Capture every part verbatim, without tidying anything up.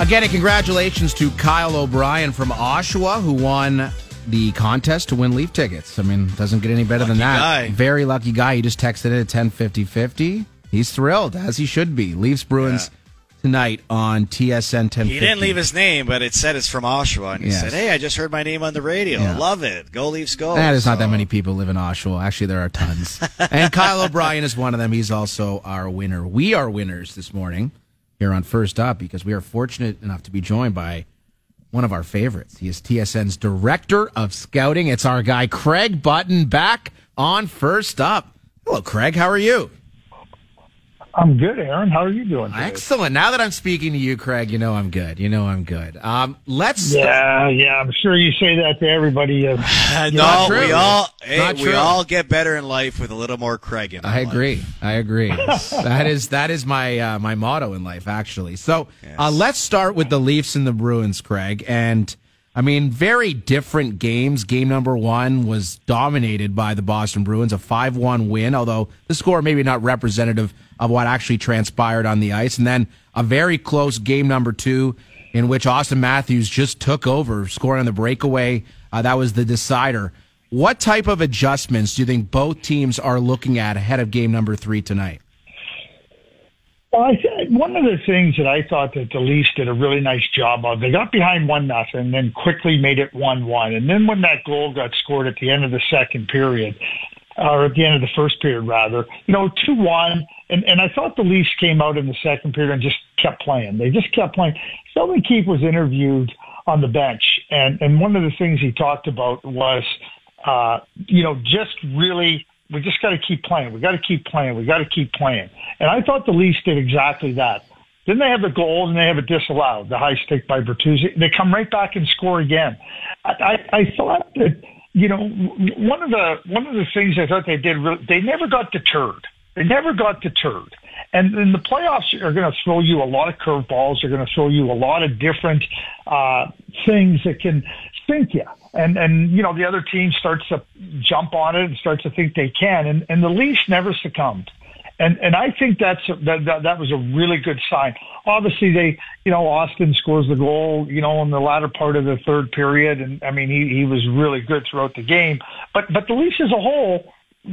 Again, congratulations to Kyle O'Brien from Oshawa, who won the contest to win Leaf tickets. I mean, doesn't get any better lucky than that. Guy. Very lucky guy. He just texted it at ten fifty fifty. He's thrilled, as he should be. Leafs Bruins yeah. tonight on T S N ten fifty. He didn't leave his name, but it said it's from Oshawa. And he yes. said, hey, I just heard my name on the radio. Yeah. Love it. Go Leafs, go. That is so. not that many people live in Oshawa. Actually, there are tons. And Kyle O'Brien is one of them. He's also our winner. We are winners this morning here on First Up because we are fortunate enough to be joined by one of our favorites. He is T S N's Director of Scouting. It's our guy, Craig Button, back on First Up. Hello, Craig. How are you? I'm good, Aaron. How are you doing today? Excellent. Now that I'm speaking to you, Craig, you know I'm good. You know I'm good. Um, let's. Yeah, yeah. I'm sure you say that to everybody. Uh, no, true. we all hey, Not we true. all get better in life with a little more Craig in our I life. agree. I agree. that is that is my uh, my motto in life, actually. So Yes. uh, let's start with the Leafs and the Bruins, Craig. And I mean, very different games. Game number one was dominated by the Boston Bruins, a five one win, although the score maybe not representative of what actually transpired on the ice. And then a very close game number two in which Austin Matthews just took over, scoring on the breakaway. Uh, that was the decider. What type of adjustments do you think both teams are looking at ahead of game number three tonight? Well, I th- one of the things that I thought that the Leafs did a really nice job of, they got behind one nothing, and then quickly made it one one, and then when that goal got scored at the end of the second period, or at the end of the first period rather, you know, two one, and and I thought the Leafs came out in the second period and just kept playing. They just kept playing. Sheldon Keefe was interviewed on the bench, and and one of the things he talked about was, uh, you know, just really. We just got to keep playing. We got to keep playing. We got to keep playing. And I thought the Leafs did exactly that. Then they have the goal and they have it disallowed, the high stick by Bertuzzi. They come right back and score again. I, I, I thought that, you know, one of the one of the things I thought they did, really, they never got deterred. They never got deterred. And then the playoffs are going to throw you a lot of curveballs. They're going to throw you a lot of different uh, things that can sink you. And, and, you know, the other team starts to jump on it and starts to think they can. And, and the Leafs never succumbed. And, and I think that's, that, that, that was a really good sign. Obviously they, you know, Austin scores the goal, you know, in the latter part of the third period. And I mean, he, he was really good throughout the game, but, but the Leafs as a whole,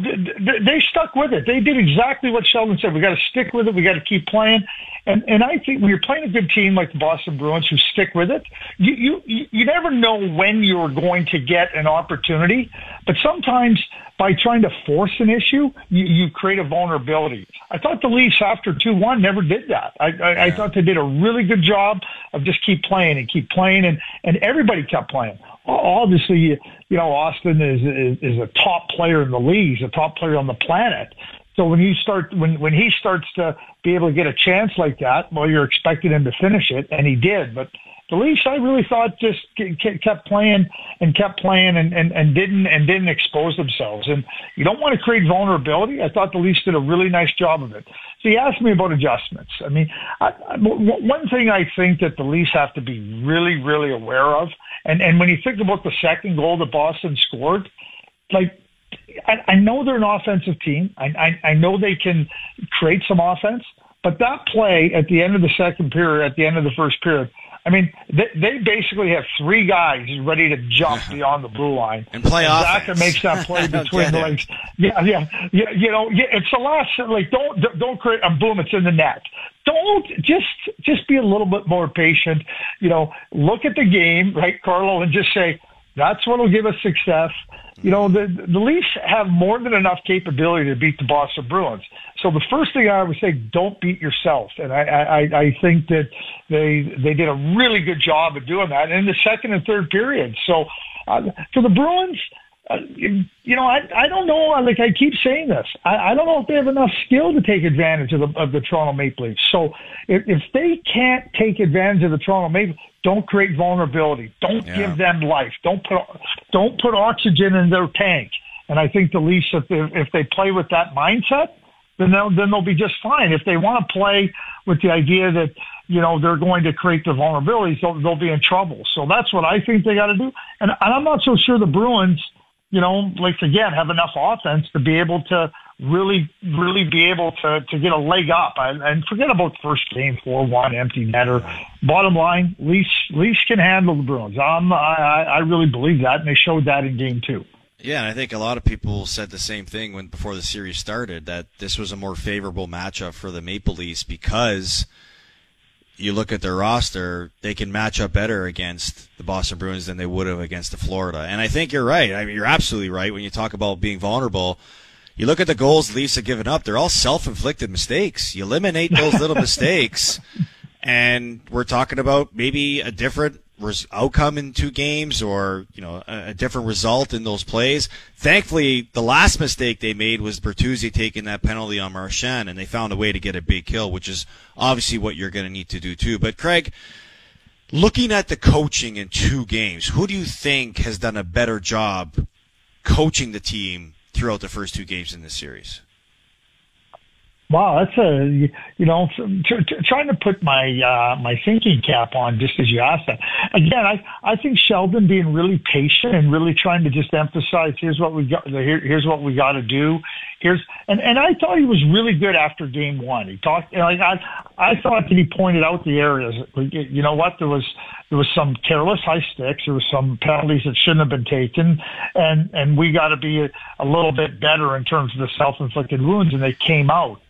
they stuck with it. They did exactly what Sheldon said. We got to stick with it. We got to keep playing. And and I think when you're playing a good team like the Boston Bruins who stick with it, you you you never know when you're going to get an opportunity. But sometimes by trying to force an issue, you, you create a vulnerability. I thought the Leafs after two one never did that. I, I, yeah. I thought they did a really good job of just keep playing and keep playing, and, and everybody kept playing. Obviously, you, you know, Austin is, is is a top player in the league. He's a top player on the planet. So when you start, when when he starts to be able to get a chance like that, well, you're expecting him to finish it, and he did. But the Leafs, I really thought, just kept playing and kept playing and, and, and didn't and didn't expose themselves. And you don't want to create vulnerability. I thought the Leafs did a really nice job of it. So you asked me about adjustments. I mean, I, I, one thing I think that the Leafs have to be really, really aware of, and, and when you think about the second goal that Boston scored, like, I, I know they're an offensive team. I, I, I know they can create some offense, but that play at the end of the second period, at the end of the first period, I mean, they, they basically have three guys ready to jump beyond the blue line and play and offense. Zaka makes that play between the legs. Yeah, yeah, yeah. You know, yeah, it's the last. Like, don't don't create a boom. It's in the net. Don't just just be a little bit more patient. You know, look at the game, right, Carlo, and just say that's what will give us success. You know, the the Leafs have more than enough capability to beat the Boston Bruins. So the first thing I would say, don't beat yourself. And I, I, I think that they they did a really good job of doing that in the second and third period. So uh, for the Bruins, uh, you, you know, I I don't know. Like I keep saying this, I, I don't know if they have enough skill to take advantage of the of the Toronto Maple Leafs. So if, if they can't take advantage of the Toronto Maple Leafs, don't create vulnerability. Don't yeah. give them life. Don't put don't put oxygen in their tank. And I think the Leafs, if they, if they play with that mindset, then they'll then they'll be just fine. If they want to play with the idea that, you know, they're going to create the vulnerabilities, they'll, they'll be in trouble. So that's what I think they got to do. And, and I'm not so sure the Bruins, you know, like again, have enough offense to be able to really, really be able to, to get a leg up. And, and forget about the first game, four one, empty netter. Bottom line, Leafs, Leafs can handle the Bruins. Um, I, I really believe that, and they showed that in game two. Yeah, and I think a lot of people said the same thing when before the series started, that this was a more favorable matchup for the Maple Leafs because you look at their roster, they can match up better against the Boston Bruins than they would have against the Florida. And I think you're right. I mean, you're absolutely right when you talk about being vulnerable. You look at the goals the Leafs have given up, they're all self-inflicted mistakes. You eliminate those little mistakes, and we're talking about maybe a different res- outcome in two games or, you know, a, a different result in those plays. Thankfully, the last mistake they made was Bertuzzi taking that penalty on Marchand, and they found a way to get a big kill, which is obviously what you're going to need to do too. But Craig, looking at the coaching in two games, who do you think has done a better job coaching the team throughout the first two games in this series? Wow, that's a, you know, t- t- trying to put my uh, my thinking cap on just as you asked that. Again, I, I think Sheldon being really patient and really trying to just emphasize, here's what we got, here, here's what we got to do. Here's and, and I thought he was really good after game one. He talked, like I I thought that he pointed out the areas. You know what, there was there was some careless high sticks. There was some penalties that shouldn't have been taken, and and we got to be a, a little bit better in terms of the self-inflicted wounds, and they came out.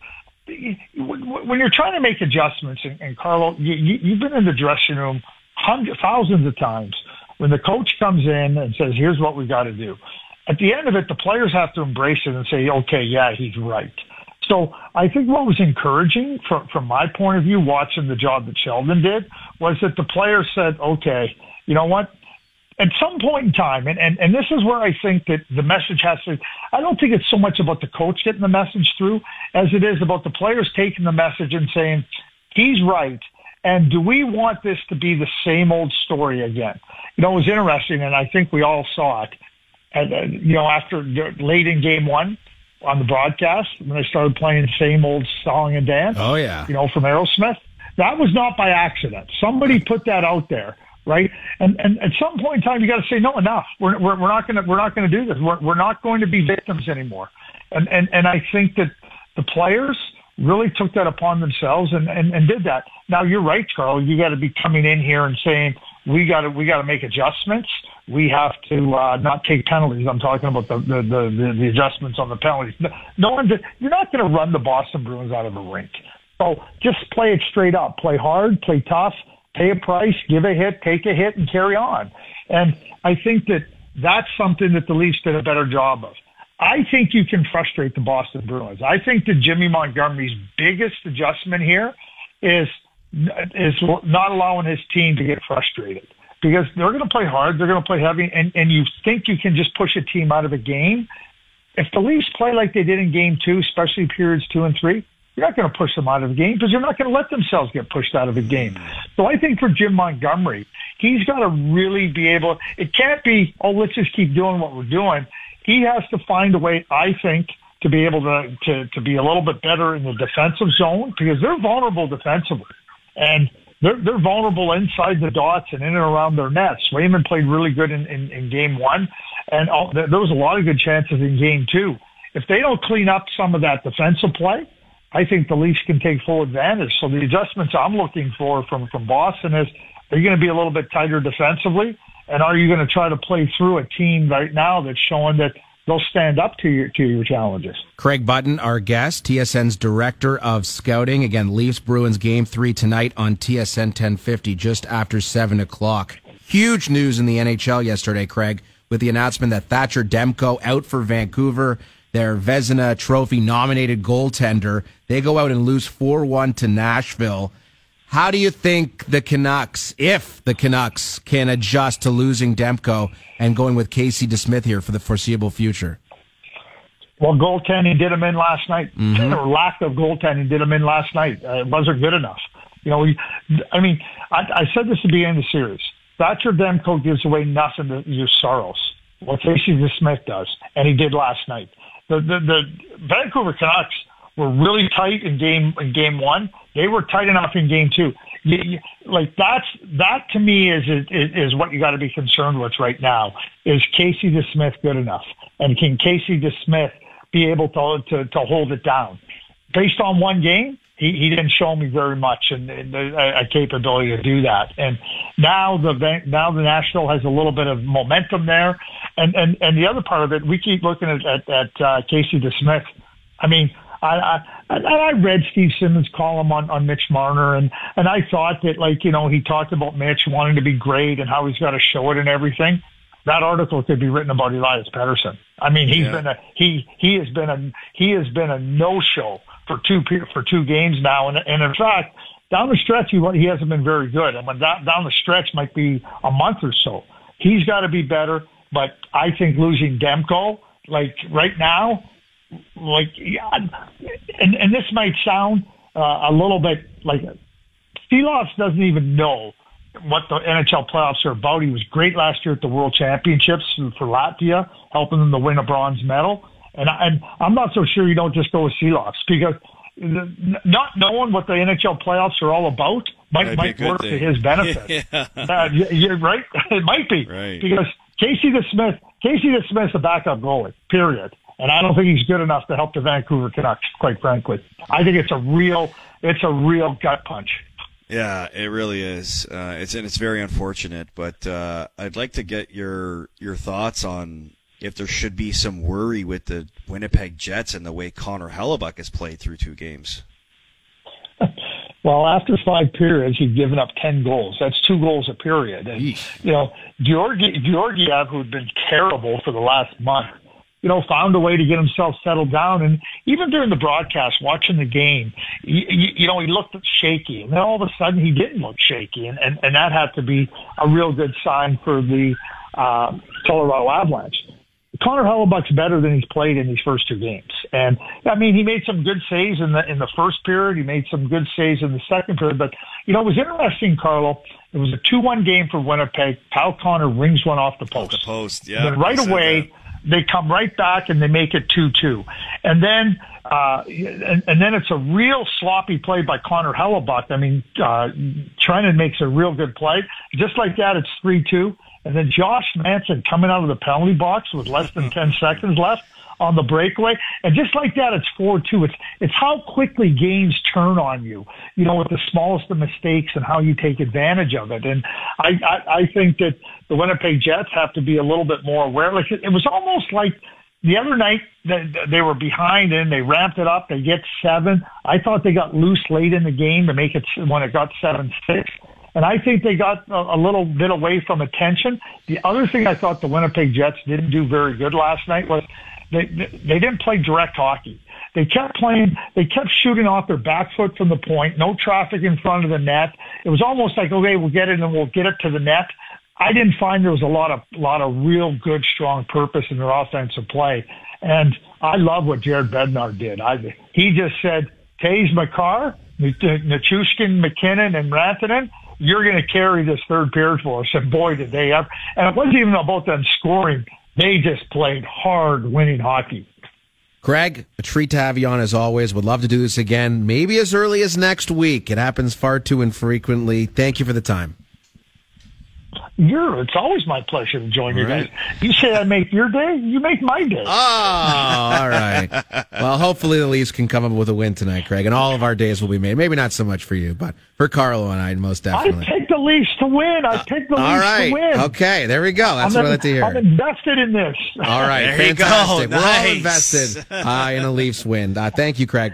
When you're trying to make adjustments, and, and Carlo, you, you, you've been in the dressing room hundreds, thousands of times when the coach comes in and says, here's what we got to do. At the end of it, the players have to embrace it and say, okay, yeah, he's right. So I think what was encouraging from, from my point of view, watching the job that Sheldon did, was that the players said, okay, you know what? At some point in time, and, and, and this is where I think that the message has to, I don't think it's so much about the coach getting the message through as it is about the players taking the message and saying, he's right. And do we want this to be the same old story again? You know, it was interesting, and I think we all saw it. And, uh, you know, after late in game one on the broadcast, when they started playing the same old song and dance, oh yeah, you know, from Aerosmith, that was not by accident. Somebody put that out there. Right, and and at some point in time, you got to say no, enough. We're we're, we're not going to we're not going to do this. We're we're not going to be victims anymore. And and and I think that the players really took that upon themselves and and, and did that. Now you're right, Carl. You got to be coming in here and saying we got to we got to make adjustments. We have to uh, not take penalties. I'm talking about the the, the the adjustments on the penalties. No one. You're not going to run the Boston Bruins out of the rink. So just play it straight up. Play hard. Play tough. Pay a price, give a hit, take a hit, and carry on. And I think that that's something that the Leafs did a better job of. I think you can frustrate the Boston Bruins. I think that Jimmy Montgomery's biggest adjustment here is is not allowing his team to get frustrated, because they're going to play hard, they're going to play heavy, and, and you think you can just push a team out of a game. If the Leafs play like they did in game two, especially periods two and three, you're not going to push them out of the game because you're not going to let themselves get pushed out of the game. So I think for Jim Montgomery, he's got to really be able, it can't be, oh, let's just keep doing what we're doing. He has to find a way, I think, to be able to, to, to be a little bit better in the defensive zone, because they're vulnerable defensively. And they're, they're vulnerable inside the dots and in and around their nets. Raymond played really good in, in, in game one, and all, there was a lot of good chances in game two. If they don't clean up some of that defensive play, I think the Leafs can take full advantage. So the adjustments I'm looking for from, from Boston is, are you going to be a little bit tighter defensively? And are you going to try to play through a team right now that's showing that they'll stand up to your, to your challenges? Craig Button, our guest, T S N's Director of Scouting. Again, Leafs Bruins game three tonight on T S N ten fifty, just after seven o'clock. Huge news in the N H L yesterday, Craig, with the announcement that Thatcher Demko out for Vancouver, their Vezina Trophy nominated goaltender. They go out and lose four one to Nashville. How do you think the Canucks, if the Canucks can adjust to losing Demko and going with Casey DeSmith here for the foreseeable future? Well, goaltending did him in last night. Mm-hmm. Or lack of goaltending did him in last night. Uh, it wasn't good enough. You know, we, I mean, I, I said this at the beginning of the series. Thatcher Demko gives away nothing to use Saros. What Casey DeSmith does, and he did last night. The, the, the Vancouver Canucks were really tight in game in game one. They were tight enough in game two. You, you, like that's that to me is is, is what you got to be concerned with right now. Is Casey DeSmith good enough? And can Casey DeSmith be able to to, to hold it down. Based on one game, he, he didn't show me very much and, and a, a capability to do that. And now the now the Nashville has a little bit of momentum there. And and, and the other part of it, we keep looking at at, at uh, Casey DeSmith. I mean, I, I I read Steve Simmons' column on, on Mitch Marner, and, and I thought that, like, you know, he talked about Mitch wanting to be great and how he's got to show it and everything. That article could be written about Elias Pettersson. I mean, he's yeah. been a he he has been a he has been a no show for two for two games now, and and in fact, down the stretch he he hasn't been very good. And when down, down the stretch might be a month or so, he's got to be better. But I think losing Demko, like right now, like yeah, and and this might sound uh, a little bit like Silovs doesn't even know what the N H L playoffs are about. He was great last year at the World Championships for Latvia, helping them to win a bronze medal. And, I, and I'm not so sure you don't just go with Silovs, because the, not knowing what the N H L playoffs are all about might, might work thing. to his benefit. yeah. uh, you're right. It might be. Right. Because Casey DeSmith, Casey DeSmith's a backup goalie, period. And I don't think he's good enough to help the Vancouver Canucks, quite frankly. I think it's a real, it's a real gut punch. Yeah, it really is. Uh, it's and it's very unfortunate, but uh, I'd like to get your your thoughts on if there should be some worry with the Winnipeg Jets and the way Connor Hellebuyck has played through two games. Well, after five periods, he'd given up ten goals. That's two goals a period. And, Eesh. you know, Georgi, Georgiev, who'd been terrible for the last month, you know, found a way to get himself settled down. And even during the broadcast, watching the game, you, you know, he looked shaky. And then all of a sudden he didn't look shaky. And, and, and that had to be a real good sign for the uh, Colorado Avalanche. Connor Hellebuyck's better than he's played in these first two games. And, I mean, he made some good saves in the in the first period. He made some good saves in the second period. But, you know, it was interesting, Carlo. It was a two one game for Winnipeg. Kyle Connor rings one off the post. Off the post, yeah. And then right away, that. They come right back and they make it two two. And then uh, and, and then it's a real sloppy play by Connor Hellebuyck. I mean, uh, Trennan makes a real good play. Just like that, it's three two. And then Josh Manson coming out of the penalty box with less than ten seconds left on the breakaway. And just like that, it's four two. It's it's how quickly games turn on you, you know, with the smallest of mistakes and how you take advantage of it. And I, I, I think that the Winnipeg Jets have to be a little bit more aware. Like it, it was almost like the other night they, they were behind and they ramped it up. They get seven. I thought they got loose late in the game to make it when it got seven six. And I think they got a, a little bit away from attention. The other thing I thought the Winnipeg Jets didn't do very good last night was they they didn't play direct hockey. They kept playing, they kept shooting off their back foot from the point, no traffic in front of the net. It was almost like, okay, we'll get it and we'll get it to the net. I didn't find there was a lot of lot of real good, strong purpose in their offensive play. And I love what Jared Bednar did. I, he just said, Taze Makar, Nichushkin, McKinnon, and Rantanen, you're going to carry this third period for us. And boy, did they ever. And it wasn't even about them scoring. They just played hard, winning hockey. Craig, a treat to have you on as always. Would love to do this again, maybe as early as next week. It happens far too infrequently. Thank you for the time. You're, it's always my pleasure to join all you right. guys. You say I make your day, you make my day. Oh, all right. Well, hopefully the Leafs can come up with a win tonight, Craig, and all of our days will be made. Maybe not so much for you, but for Carlo and I, most definitely. I picked the Leafs to win. I picked the uh, Leafs right. to win. Okay, there we go. That's I'm what I like to hear. I'm invested in this. All right, there fantastic. You go. We're nice. all invested uh, in a Leafs win. Uh, thank you, Craig.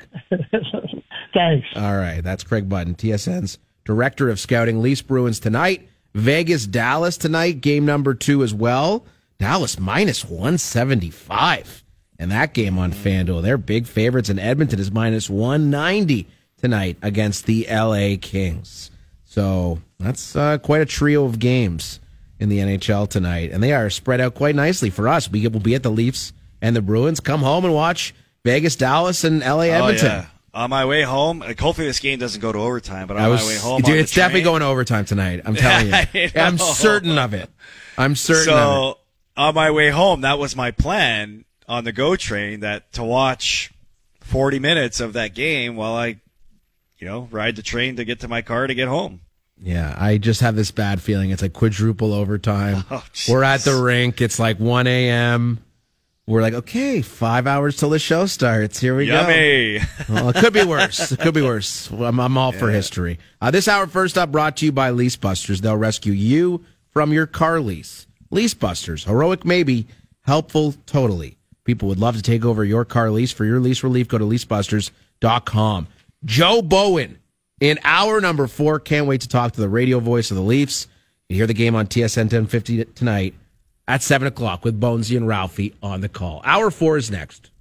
Thanks. All right, that's Craig Button, T S N's Director of Scouting. Leafs Bruins tonight. Vegas, Dallas tonight, game number two as well. Dallas minus one seventy-five. And that game on FanDuel, they're big favorites, and Edmonton is minus one ninety tonight against the L A Kings. So that's uh, quite a trio of games in the N H L tonight. And they are spread out quite nicely for us. We will be at the Leafs and the Bruins. Come home and watch Vegas, Dallas, and L A Edmonton. Oh, yeah. On my way home, like hopefully this game doesn't go to overtime, but on I was, my way home, dude, on it's the definitely train, going to overtime tonight. I'm telling you, I'm certain of it. I'm certain. So of it. on my way home, that was my plan on the GO train, that to watch forty minutes of that game while I, you know, ride the train to get to my car to get home. Yeah, I just have this bad feeling. It's like quadruple overtime. Oh, we're at the rink. It's like one a.m. We're like, okay, five hours till the show starts. Here we Yummy. go. Well, it could be worse. It could be worse. I'm, I'm all yeah. for history. Uh, this hour, first up, brought to you by Lease Busters. They'll rescue you from your car lease. Lease Busters, heroic maybe, helpful totally. People would love to take over your car lease. For your lease relief, go to lease busters dot com. Joe Bowen in hour number four. Can't wait to talk to the radio voice of the Leafs. You hear the game on T S N ten fifty tonight at seven o'clock with Bonesy and Ralphie on the call. Hour four is next.